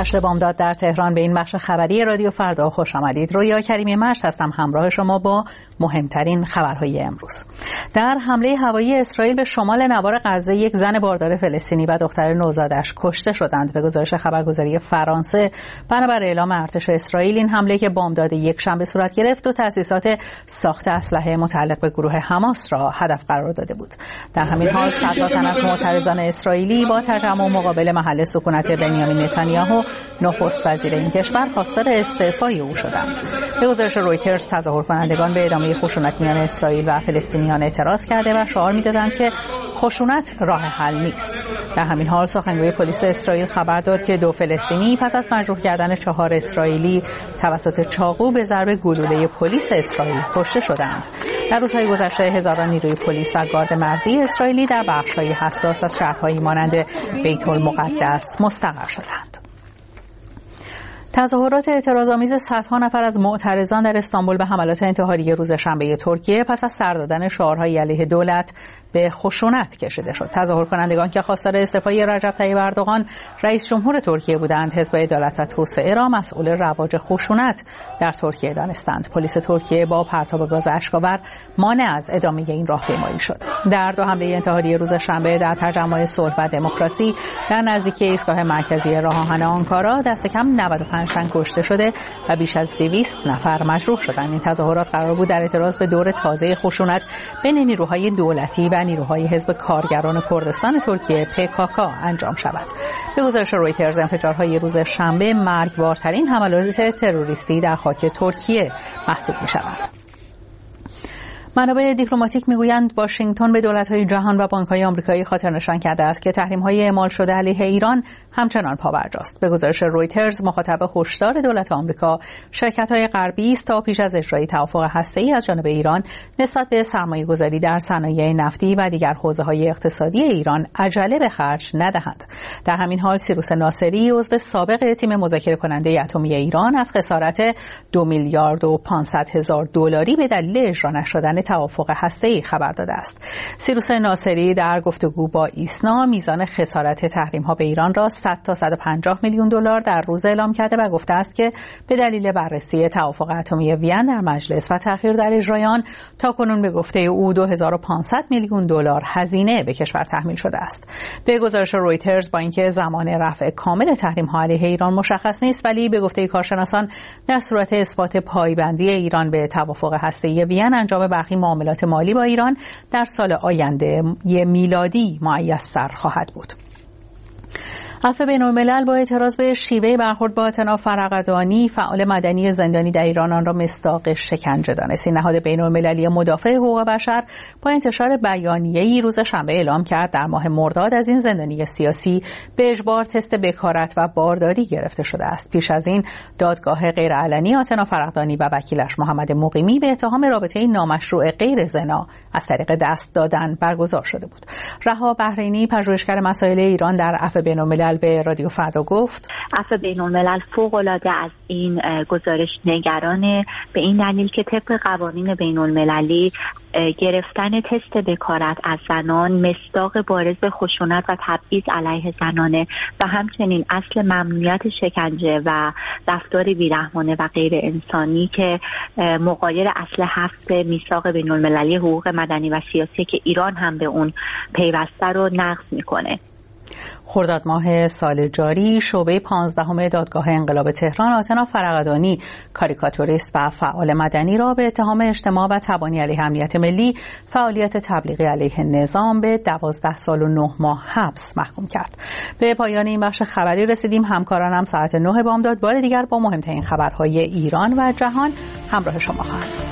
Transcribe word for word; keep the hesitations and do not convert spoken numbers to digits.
نشر بامداد در تهران به این بخش خبری رادیو فردا خوش آمدید. رویا کریمی مشت هستم همراه شما با مهمترین خبرهای امروز. در حمله هوایی اسرائیل به شمال نوار غزه یک زن باردار فلسطینی و دختر نوزادش کشته شدند. به گزارش خبرگزاری فرانسه، بنابر اعلام ارتش اسرائیل، این حمله که بامداد یک شنبه صورت گرفت و تأسیسات ساخت اسلحه متعلق به گروه حماس را هدف قرار داده بود. در همین حال صدها تن از معترضان اسرائیلی با تجمع مقابل محل سکونت بنیامین نتانیاهو نخست وزیر این کشور خواستار استعفای او شدند. به گزارش رویترز، تظاهر کنندگان به ادامه خشونت میان اسرائیل و فلسطینیان اعتراض کرده و شعار می‌دادند که خشونت راه حل نیست. در همین حال سخنگوی پلیس اسرائیل خبر داد که دو فلسطینی پس از مجروح کردن چهار اسرائیلی توسط چاقو به ضرب گلوله پلیس اسرائیل کشته شدند. در روزهای گذشته هزاران نیروی پلیس و گارد مرزی اسرائیلی در بخش‌های حساس از شهرهایی مانند بیت المقدس مستقر شدند. تظاهرات اعتراض‌آمیز صدها نفر از معترضان در استانبول به حملات انتحاری روز شنبه ترکیه پس از سر دادن شعارهای علیه دولت به خشونت کشیده شد. تظاهر کنندگان که خواستار استعفای رجب طیب اردوغان رئیس جمهور ترکیه بودند، حزب عدالت و توسعه را مسئول رواج خشونت در ترکیه دانستند. پلیس ترکیه با پرتاب گاز اشک‌آور مانع از ادامه این راهپیمایی شد. در دو حمله انتحاری روز شنبه در تجمع صلح و دموکراسی در نزدیکی ایستگاه مرکزی راه آهن آنکارا دست کم نود و پنج تن کشته شده و بیش از دویست نفر مجروح شدند. این تظاهرات قرار بود در اعتراض به دور تازه خشونت بین نیروهای دولتی و نیروهای حزب کارگران کردستان ترکیه پی کی کی انجام شود. به گزارش رویترز، انفجارهای روز شنبه مرگبارترین حملات تروریستی در خاک ترکیه محسوب می شود. منابع دیپلماتیک میگویند واشنگتن به دولت‌های جهان و بانک‌های آمریکایی خاطر نشان کرده است که تحریم‌های اعمال شده علیه ایران همچنان پابرجاست. به گزارش رویترز، مخاطب هشدار دولت آمریکا شرکت‌های غربی است تا پیش از اجرای توافق هسته‌ای از جانب ایران نسبت به سرمایه‌گذاری در صنایع نفتی و دیگر حوزه‌های اقتصادی ایران عجله به خرج ندهند. در همین حال سیروس ناصری، عضو سابق تیم مذاکره کننده اتمی ایران، از خسارت دو میلیارد و پانصد هزار دلاری به دلیل اجرا نشدن توافق هسته‌ای خبر داده است. سیروس ناصری در گفتگو با ایسنا میزان خسارت تحریم‌ها به ایران را صد تا صد و پنجاه میلیون دلار در روز اعلام کرده و گفته است که به دلیل بررسی توافق اتمی وین در مجلس و تأخیر در اجرای آن تاکنون به گفته او دو هزار و پانصد میلیون دلار هزینه به کشور تحمیل شده است. به گزارش رویترز، با اینکه زمان رفع کامل تحریم‌ها علیه ایران مشخص نیست، ولی به گفته کارشناسان در صورت اثبات پایبندی ایران به توافق هسته‌ای وین، انجام برخی معاملات مالی با ایران در سال آینده میلادی مؤیسر خواهد بود. عفو بین‌الملل با اعتراض به شیوه برخورد با آتنا فرقدانی، فعال مدنی زندانی در ایران، آن را مصداق شکنجه دانست. این نهاد بین‌المللی مدافع حقوق بشر با انتشار بیانیه‌ای روز شنبه اعلام کرد در ماه مرداد از این زندانی سیاسی به اجبار تست بکارت و بارداری گرفته شده است. پیش از این دادگاه غیرعلنی آتنا فرقدانی و وکیلش محمد مقیمی به اتهام رابطه نامشروع غیر زنا از طریق دست دادن برگزار شده بود. رها بحرینی، پژوهشگر مسائل ایران در عفو بین‌الملل، به رادیو فردا گفت عفو بین‌الملل فوق‌العاده از این گزارش نگرانه، به این دلیل که طبق قوانین بین‌المللی گرفتن تست بکارت از زنان مصداق بارز خشونت و تبعیض علیه زنانه و همچنین اصل ممنوعیت شکنجه و رفتار بیرحمانه و غیر انسانی که مغایر اصل هفت میثاق بین‌المللی حقوق مدنی و سیاسی که ایران هم به اون پیوسته رو نقض میکنه. خرداد ماه سال جاری، شعبه پانزدهم دادگاه انقلاب تهران آتنا فرقدانی، کاریکاتوریست و فعال مدنی را به اتهام اجتماع و تبانی علیه امنیت ملی، فعالیت تبلیغی علیه نظام به دوازده سال و نه ماه حبس محکوم کرد. به پایان این بخش خبری رسیدیم. همکارانم ساعت نه بامداد بار دیگر با مهمترین خبرهای ایران و جهان همراه شما خواهند.